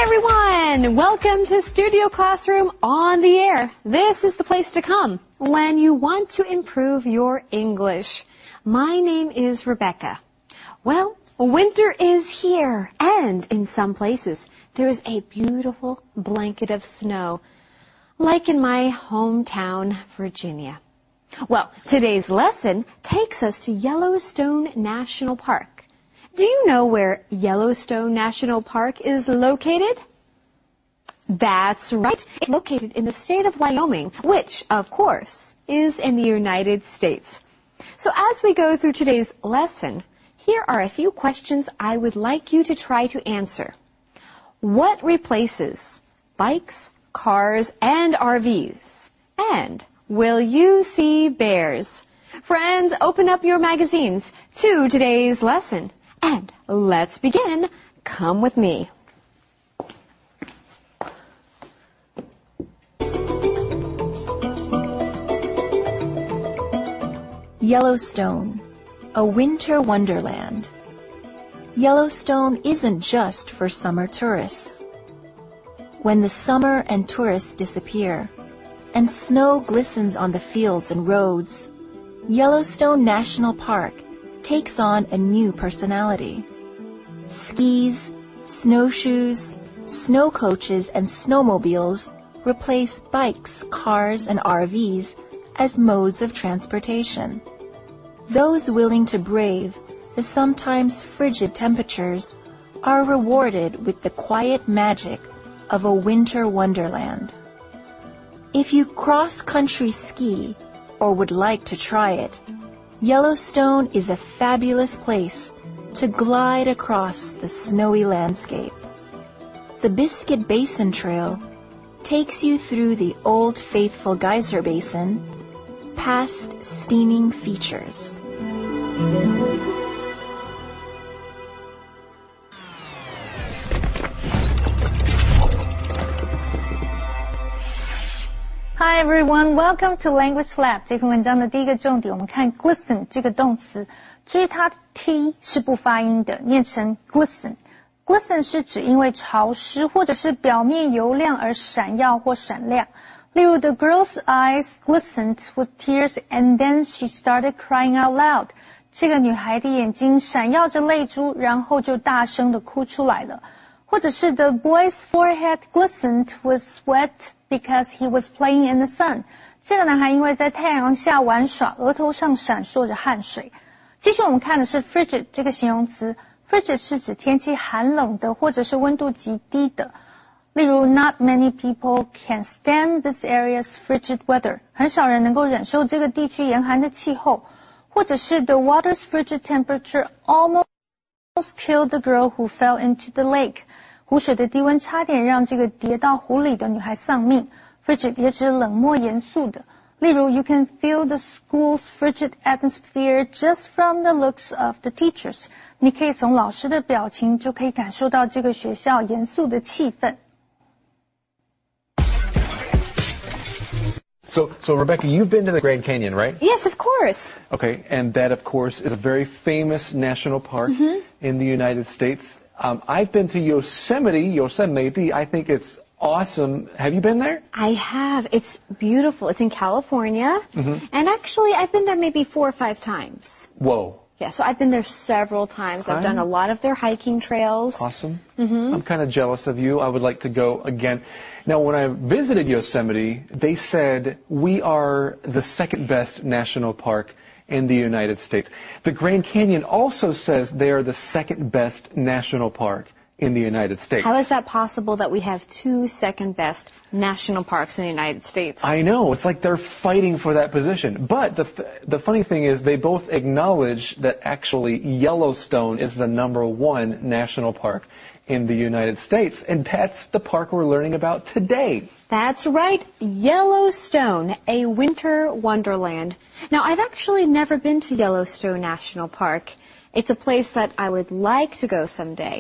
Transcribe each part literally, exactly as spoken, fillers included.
everyone! Welcome to Studio Classroom on the air. This is the place to come when you want to improve your English. My name is Rebecca. Well, winter is here, and in some places there is a beautiful blanket of snow, like in my hometown, Virginia. Well, today's lesson takes us to Yellowstone National Park. Do you know where Yellowstone National Park is located? That's right. It's located in the state of Wyoming, which, of course, is in the United States. So as we go through today's lesson, here are a few questions I would like you to try to answer. What replaces bikes, cars, and R Vs? And will you see bears? Friends, open up your magazines to today's lesson. And let's begin. Come with me. Yellowstone, a winter wonderland. Yellowstone isn't just for summer tourists. When the summer and tourists disappear, and snow glistens on the fields and roads, Yellowstone National Park takes on a new personality. Skis, snowshoes, snow coaches, and snowmobiles replace bikes, cars, and R Vs as modes of transportation. Those willing to brave the sometimes frigid temperatures are rewarded with the quiet magic of a winter wonderland. If you cross-country ski or would like to try it, Yellowstone is a fabulous place to glide across the snowy landscape. The Biscuit Basin Trail takes you through the Old Faithful Geyser Basin, past steaming features. Hi everyone, welcome to Language Lab. 这篇文章的第一个重点，我们看 glisten 这个动词。注意它的 t 是不发音的，念成 glisten。glisten 是指因为潮湿或者是表面油亮而闪耀或闪亮。例如 The girl's eyes glistened with tears and then she started crying out loud. 这个女孩的眼睛闪耀着泪珠，然后就大声地哭出来了。或者是 The boy's forehead glistened with sweat because he was playing in the sun. 这个男孩因为在太阳下玩耍，额头上闪烁着汗水。继续我们看的是 frigid 这个形容词。frigid 是指天气寒冷的或者是温度极低的。例如 Not many people can stand this area's frigid weather. 很少人能够忍受这个地区严寒的气候。或者是 The water's frigid temperature almost killed the girl who fell into the lake. 湖水的低温差点让这个跌到湖里的女孩丧命。frigid 也指冷漠严肃的。例如 You can feel the school's frigid atmosphere just from the looks of the teachers. 你可以从老师的表情就可以感受到这个学校严肃的气氛。 So, so Rebecca, you've been to the Grand Canyon, right? Yes, of course. Okay, and that, of course, is a very famous national park mm-hmm. in the United States. Um, I've been to Yosemite, Yosemite. I think it's awesome. Have you been there? I have. It's beautiful. It's in California. Mm-hmm. And actually, I've been there maybe four or five times. Whoa. Yeah, so I've been there several times. I've done a lot of their hiking trails. Awesome. Mm-hmm. I'm kind of jealous of you. I would like to go again. Now, when I visited Yosemite, they said we are the second best national park in the United States. The Grand Canyon also says they are the second best national park in the United States. How is that possible that we have two second best national parks in the United States? I know. It's like they're fighting for that position. But the, the funny thing is they both acknowledge that actually Yellowstone is the number one national park in the United States. And that's the park we're learning about today. That's right. Yellowstone, a winter wonderland. Now, I've actually never been to Yellowstone National Park. It's a place that I would like to go someday.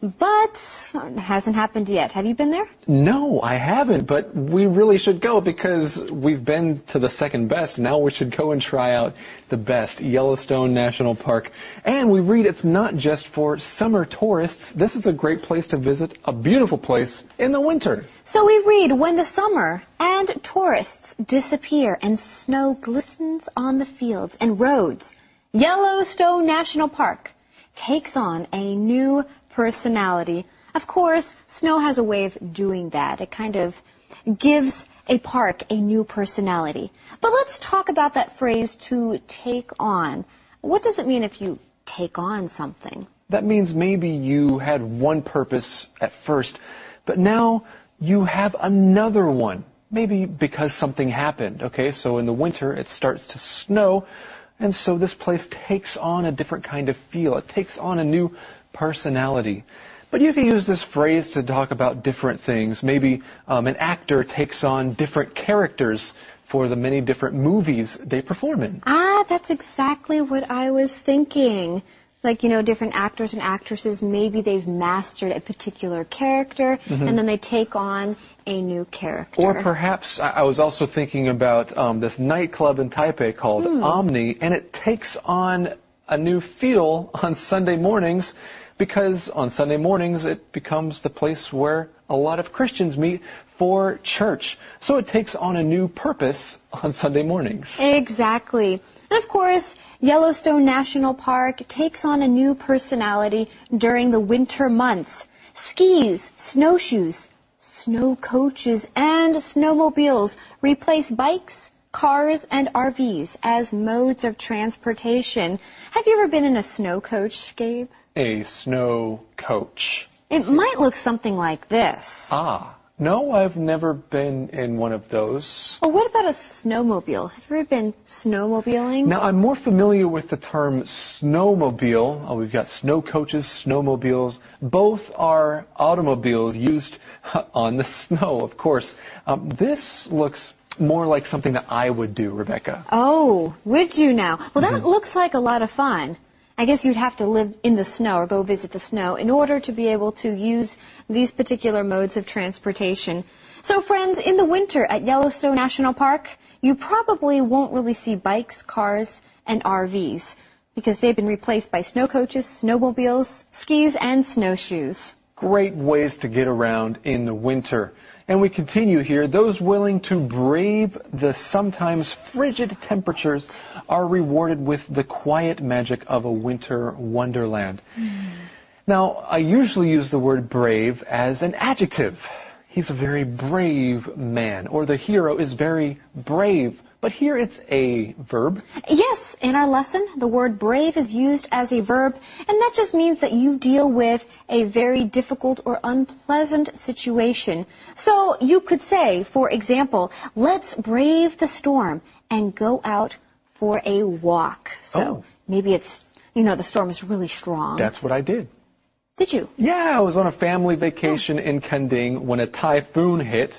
but it hasn't happened yet. Have you been there? No, I haven't, but we really should go because we've been to the second best. Now we should go and try out the best, Yellowstone National Park. And we read it's not just for summer tourists. This is a great place to visit, a beautiful place in the winter. So we read, when the summer and tourists disappear and snow glistens on the fields and roads, Yellowstone National Park takes on a new personality. Of course, snow has a way of doing that. It kind of gives a park a new personality. But let's talk about that phrase, to take on. What does it mean if you take on something? That means maybe you had one purpose at first, but now you have another one. Maybe because something happened. Okay, so in the winter it starts to snow, and so this place takes on a different kind of feel. It takes on a new personality. But you can use this phrase to talk about different things. Maybe um, an actor takes on different characters for the many different movies they perform in. Ah, that's exactly what I was thinking. Like, you know, different actors and actresses, maybe they've mastered a particular character, mm-hmm. and then they take on a new character. Or perhaps I was also thinking about um, this nightclub in Taipei called mm. Omni, and it takes on a new feel on Sunday mornings, because on Sunday mornings it becomes the place where a lot of Christians meet for church. So it takes on a new purpose on Sunday mornings. Exactly. And of course, Yellowstone National Park takes on a new personality during the winter months. Skis, snowshoes, snow coaches, and snowmobiles replace bikes, cars, and R Vs as modes of transportation. Have you ever been in a snow coach, Gabe? A snow coach. It might look something like this. Ah, no, I've never been in one of those. Well, what about a snowmobile? Have you ever been snowmobiling? Now, I'm more familiar with the term snowmobile. Oh, we've got snow coaches, snowmobiles. Both are automobiles used on the snow, of course. Um, this looks more like something that I would do, Rebecca. Oh, would you now? Well, that mm-hmm. looks like a lot of fun. I guess you'd have to live in the snow or go visit the snow in order to be able to use these particular modes of transportation. So, friends, in the winter at Yellowstone National Park, you probably won't really see bikes, cars, and R Vs because they've been replaced by snow coaches, snowmobiles, skis, and snowshoes. Great ways to get around in the winter. And we continue here. Those willing to brave the sometimes frigid temperatures are rewarded with the quiet magic of a winter wonderland. Mm. Now, I usually use the word brave as an adjective. He's a very brave man, or the hero is very brave. But here it's a verb. Yes, in our lesson, the word brave is used as a verb, and that just means that you deal with a very difficult or unpleasant situation. So you could say, for example, let's brave the storm and go out for a walk. So oh. maybe it's, you know, the storm is really strong. That's what I did. Did you? Yeah, I was on a family vacation oh. in Kending when a typhoon hit.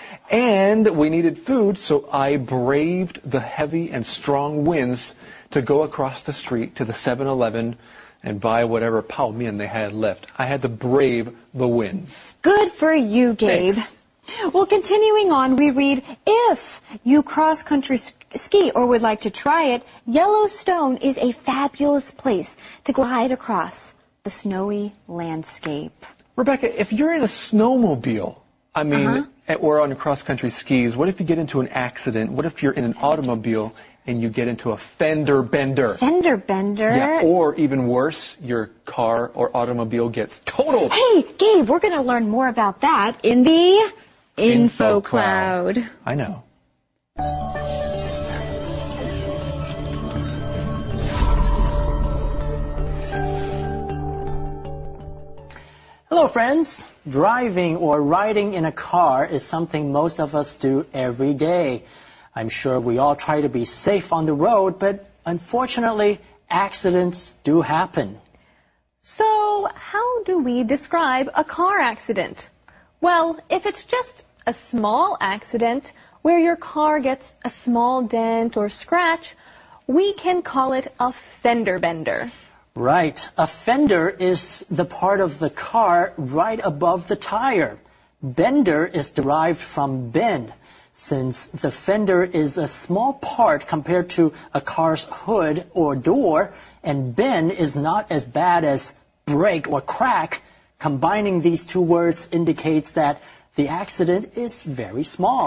And we needed food, so I braved the heavy and strong winds to go across the street to the seven eleven and buy whatever pao mian they had left. I had to brave the winds. Good for you, Gabe. Thanks. Well, continuing on, we read, if you cross-country ski or would like to try it, Yellowstone is a fabulous place to glide across the snowy landscape. Rebecca, if you're in a snowmobile, I mean, uh-huh. or on cross-country skis, what if you get into an accident? What if you're in an automobile and you get into a fender bender? Fender bender? Yeah, or even worse, your car or automobile gets totaled. Hey, Gabe, we're going to learn more about that in the Info, Info Cloud. Cloud. I know. Hello, friends. Driving or riding in a car is something most of us do every day. I'm sure we all try to be safe on the road, but unfortunately, accidents do happen. So, how do we describe a car accident? Well, if it's just a small accident where your car gets a small dent or scratch, we can call it a fender bender. Right. A fender is the part of the car right above the tire. Bender is derived from bend, since the fender is a small part compared to a car's hood or door, and bend is not as bad as break or crack. Combining these two words indicates that the accident is very small.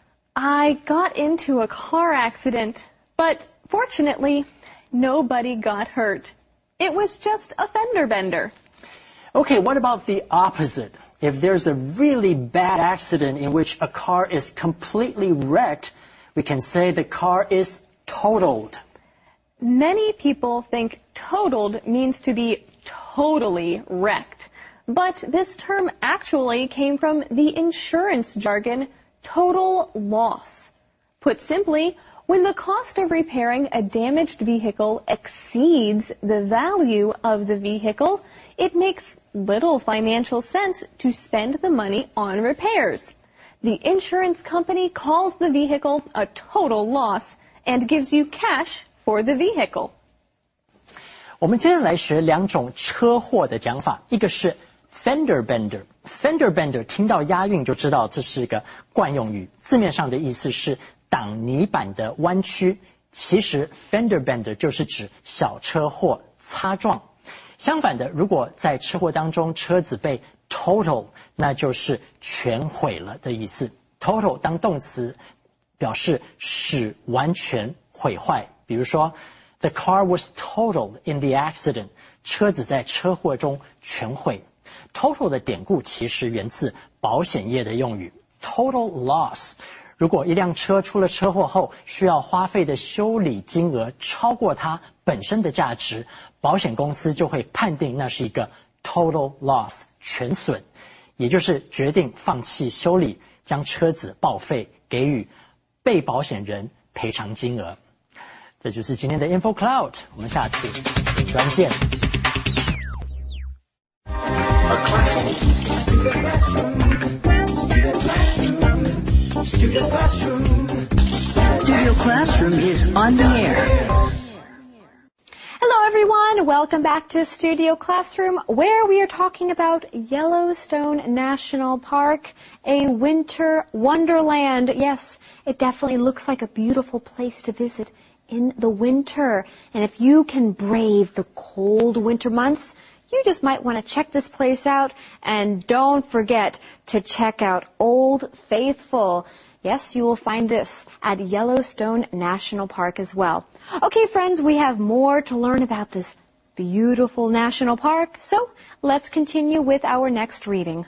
I got into a car accident, but fortunately, nobody got hurt. It was just a fender bender. Okay, what about the opposite? If there's a really bad accident in which a car is completely wrecked, we can say the car is totaled. Many people think totaled means to be totally wrecked. But this term actually came from the insurance jargon, total loss. Put simply, when the cost of repairing a damaged vehicle exceeds the value of the vehicle, it makes little financial sense to spend the money on repairs. The insurance company calls the vehicle a total loss and gives you cash for the vehicle. 我们接着来学两种车祸的讲法，一个是 fender bender。fender bender 听到押韵就知道这是一个惯用语，字面上的意思是挡泥板的弯曲，其实 fender bender 就是指小车祸、擦撞。相反的，如果在车祸当中车子被 total， 那就是全毁了的意思。total 当动词表示使完全毁坏，比如说 The car was totaled in the accident， 车子在车祸中全毁。total 的典故其实源自保险业的用语 total loss。如果一辆车出了车祸后需要花费的修理金额超过它本身的价值，保险公司就会判定那是一个 total loss 全损，也就是决定放弃修理，将车子报废，给予被保险人赔偿金额。这就是今天的 Info Cloud， 我们下次专见。 Studio Classroom. Studio Classroom is on the air. Hello everyone, welcome back to Studio Classroom, where we are talking about Yellowstone National Park, a winter wonderland. Yes, it definitely looks like a beautiful place to visit in the winter. And if you can brave the cold winter months, you just might want to check this place out, and don't forget to check out Old Faithful. Yes, you will find this at Yellowstone National Park as well. Okay, friends, we have more to learn about this beautiful national park, so let's continue with our next reading.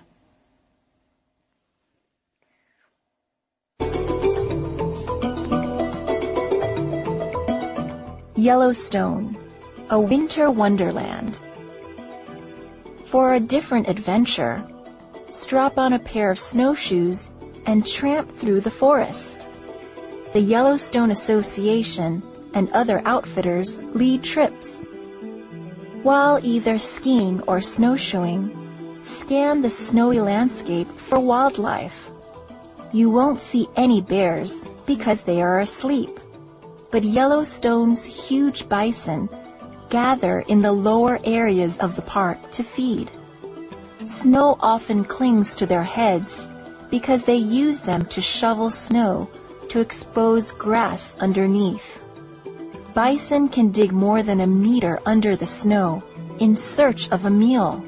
Yellowstone, a winter wonderland. For a different adventure, strap on a pair of snowshoes and tramp through the forest. The Yellowstone Association and other outfitters lead trips. While either skiing or snowshoeing, scan the snowy landscape for wildlife. You won't see any bears because they are asleep, but Yellowstone's huge bison gather in the lower areas of the park to feed. Snow often clings to their heads because they use them to shovel snow to expose grass underneath. Bison can dig more than a meter under the snow in search of a meal.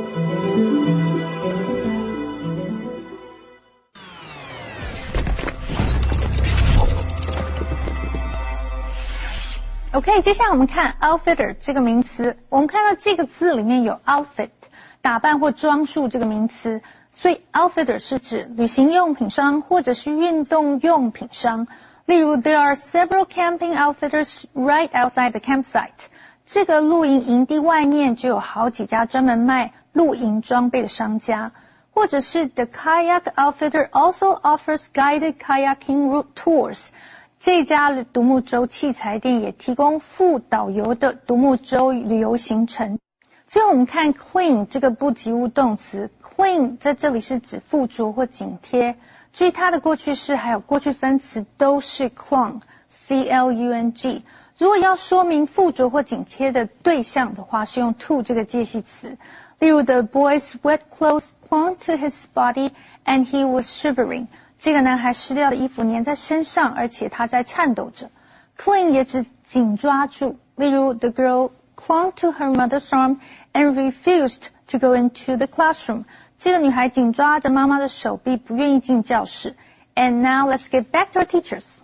OK， 接下来我们看 outfitter 这个名词。我们看到这个字里面有 outfit 打扮或装束这个名词，所以 outfitter 是指旅行用品商或者是运动用品商。例如 there are several camping outfitters right outside the campsite。这个露营营地外面就有好几家专门卖露营装备的商家。或者是 the kayak outfitter also offers guided kayaking route tours。这家独木舟器材店也提供附导游的独木舟旅游行程。最后我们看 cling 这个不及物动词 ，cling 在这里是指附着或紧贴。注意它的过去式还有过去分词都是 clung，C L U N G。 如果要说明附着或紧贴的对象的话，是用 to 这个介系词。例如 The boy's wet clothes clung to his body and he was shivering. 这个男孩湿掉的衣服粘在身上，而且他在颤抖着。Cling 也指紧抓住。例如 The girl clung to her mother's arm and refused to go into the classroom. 这个女孩紧抓着妈妈的手臂，不愿意进教室。And now let's get back to our teachers.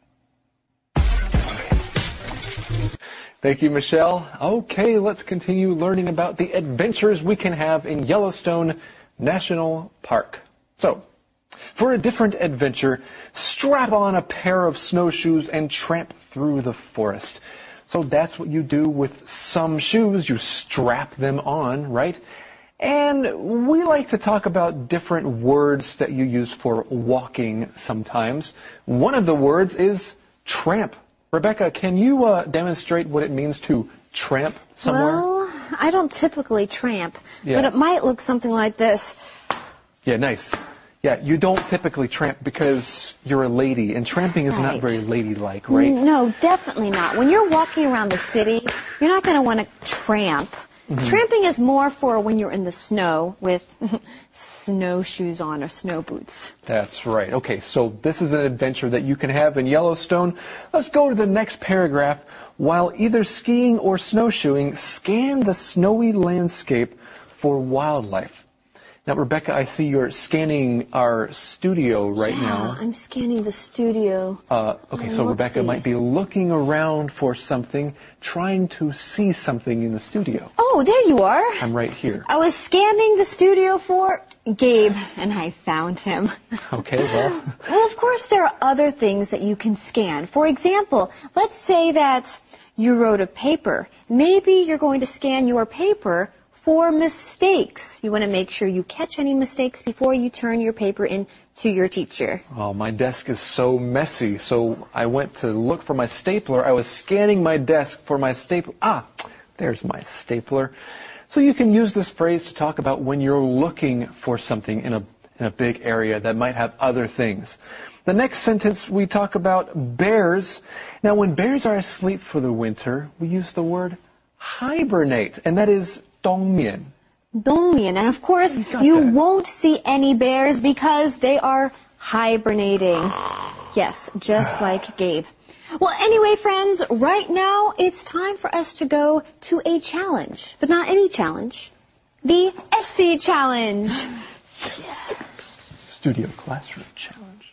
Thank you, Michelle. Okay, let's continue learning about the adventures we can have in Yellowstone National Park. So, for a different adventure, strap on a pair of snowshoes and tramp through the forest. So that's what you do with some shoes. You strap them on, right? And we like to talk about different words that you use for walking sometimes. One of the words is tramp. Rebecca, can you uh, demonstrate what it means to tramp somewhere? Well, I don't typically tramp, yeah. but it might look something like this. Yeah, nice. Yeah, you don't typically tramp because you're a lady, and tramping is right. not very ladylike, right? No, definitely not. When you're walking around the city, you're not going to want to tramp. Mm-hmm. Tramping is more for when you're in the snow with snowshoes on or snow boots. That's right. Okay, so this is an adventure that you can have in Yellowstone. Let's go to the next paragraph. While either skiing or snowshoeing, scan the snowy landscape for wildlife. Now, Rebecca, I see you're scanning our studio right yeah, now. I'm scanning the studio. Uh, okay, so Rebecca see. might be looking around for something, trying to see something in the studio. Oh, there you are. I'm right here. I was scanning the studio for Gabe, and I found him. Okay, well. Well, of course, there are other things that you can scan. For example, let's say that you wrote a paper. Maybe you're going to scan your paper for mistakes. You want to make sure you catch any mistakes before you turn your paper in to your teacher. Oh, my desk is so messy, so I went to look for my stapler. I was scanning my desk for my stapler. Ah, there's my stapler. So you can use this phrase to talk about when you're looking for something in a, in a big area that might have other things. The next sentence, we talk about bears. Now, when bears are asleep for the winter, we use the word hibernate, and that is dongmian. Dongmian. And of course, you, you that. won't see any bears because they are hibernating. Yes, just like Gabe. Well, anyway, friends, right now it's time for us to go to a challenge. But not any challenge. The Essay Challenge. Yes. Studio Classroom Challenge.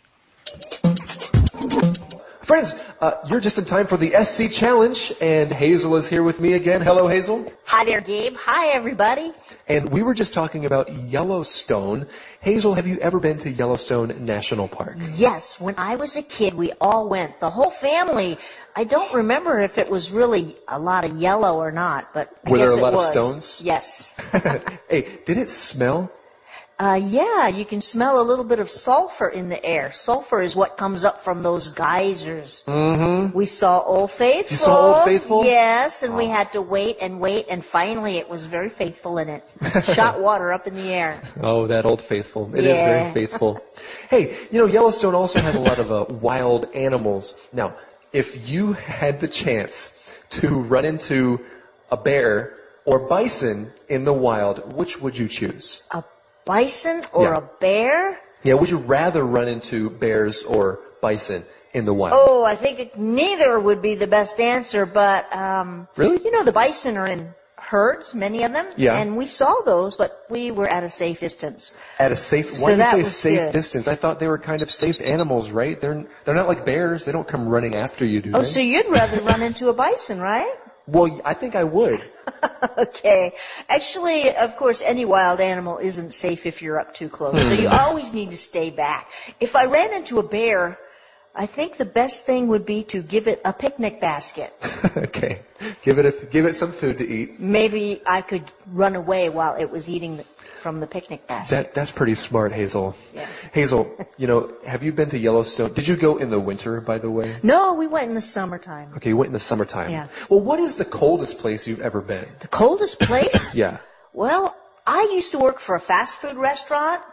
Friends, uh, you're just in time for the S C Challenge, and Hazel is here with me again. Hello, Hazel. Hi there, Gabe. Hi, everybody. And we were just talking about Yellowstone. Hazel, have you ever been to Yellowstone National Park? Yes, when I was a kid, we all went. The whole family. I don't remember if it was really a lot of yellow or not, but I were guess there a lot it was. of stones? Yes. Hey, did it smell? Uh, yeah, you can smell a little bit of sulfur in the air. Sulfur is what comes up from those geysers. Mm-hmm. We saw Old Faithful. You saw Old Faithful? Yes, and oh. we had to wait and wait, and finally it was very faithful in it. Shot water up in the air. Oh, that Old Faithful. It yeah. is very faithful. Hey, you know, Yellowstone also has a lot of uh, wild animals. Now, if you had the chance to run into a bear or bison in the wild, which would you choose? A bison or yeah. a bear? Yeah, would you rather run into bears or bison in the wild? Oh, I think it, neither would be the best answer, but, um, really? You know, the bison are in herds, many of them. Yeah. And we saw those, but we were at a safe distance. At a safe, so why do you say was safe good. distance? I thought they were kind of safe animals, right? They're, they're not like bears. They don't come running after you, do oh, they? so you'd rather run into a bison, right? Well, I think I would. Okay. Actually, of course, any wild animal isn't safe if you're up too close. So you always need to stay back. If I ran into a bear, I think the best thing would be to give it a picnic basket. Okay. Give it a, give it some food to eat. Maybe I could run away while it was eating the, from the picnic basket. That, that's pretty smart, Hazel. Yeah. Hazel, you know, have you been to Yellowstone? Did you go in the winter, by the way? No, we went in the summertime. Okay, you went in the summertime. Yeah. Well, what is the coldest place you've ever been? The coldest place? Yeah. Well, I used to work for a fast food restaurant,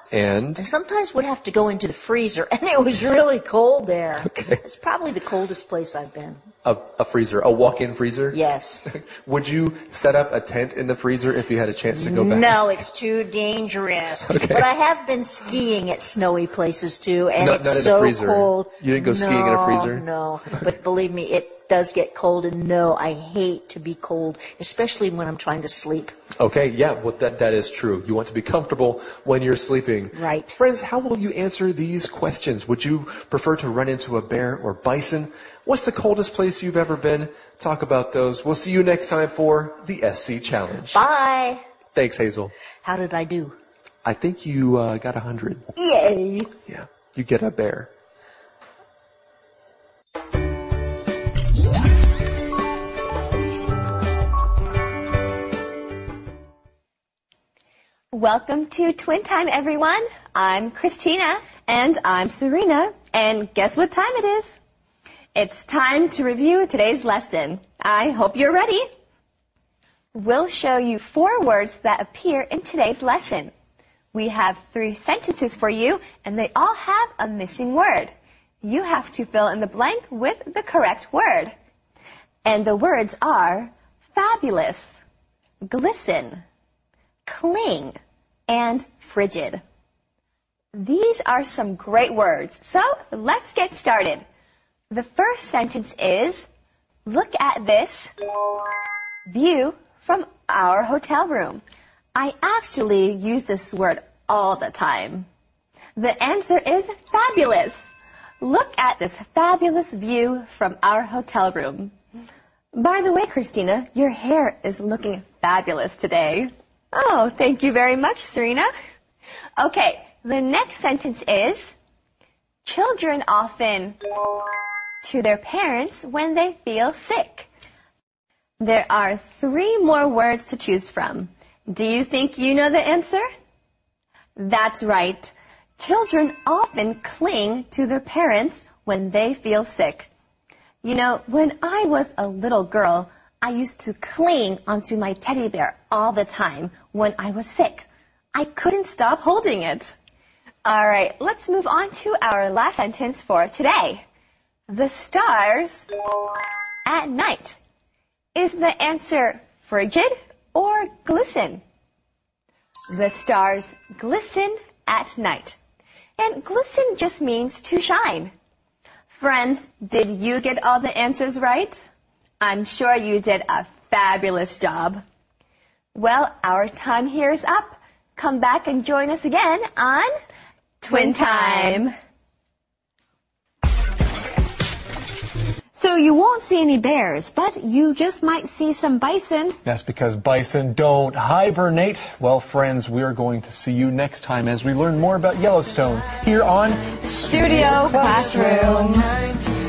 And? And sometimes would have to go into the freezer, and it was really cold there. Okay. It's probably the coldest place I've been. A, a freezer, a walk-in freezer? Yes. Would you set up a tent in the freezer if you had a chance to go back? No, it's too dangerous. Okay. But I have been skiing at snowy places too, and Not- it's not in a so freezer. cold. You didn't go skiing in a freezer? No, no. But believe me, it does get cold, and no, I hate to be cold, especially when I'm trying to sleep. Okay, yeah, well, that, that is true. You want to be comfortable when you're sleeping. Right. Friends, how will you answer these questions? Would you prefer to run into a bear or bison? What's the coldest place you've ever been? Talk about those. We'll see you next time for the S C Challenge. Bye. Thanks, Hazel. How did I do? I think you uh, got a hundred. Yay. Yeah, you get a bear. Welcome to Twin Time, everyone. I'm Christina. And I'm Serena. And guess what time it is? It's time to review today's lesson. I hope you're ready. We'll show you four words that appear in today's lesson. We have three sentences for you, and they all have a missing word. You have to fill in the blank with the correct word. And the words are fabulous, glisten, cling, and frigid. These are some great words, so let's get started. The first sentence is, look at this view from our hotel room. I actually use this word all the time. The answer is fabulous. Look at this fabulous view from our hotel room. By the way, Christina, your hair is looking fabulous today. Oh, thank you very much, Serena. Okay, the next sentence is, children often to their parents when they feel sick. There are three more words to choose from. Do you think you know the answer? That's right. Children often cling to their parents when they feel sick. You know, when I was a little girl, I used to cling onto my teddy bear all the time when I was sick. I couldn't stop holding it. All right, let's move on to our last sentence for today. The stars at night. Is the answer frigid or glisten? The stars glisten at night. And glisten just means to shine. Friends, did you get all the answers right? I'm sure you did a fabulous job. Well, our time here is up. Come back and join us again on Twin Time. So you won't see any bears, but you just might see some bison. That's because bison don't hibernate. Well, friends, we are going to see you next time as we learn more about Yellowstone here on Studio Classroom.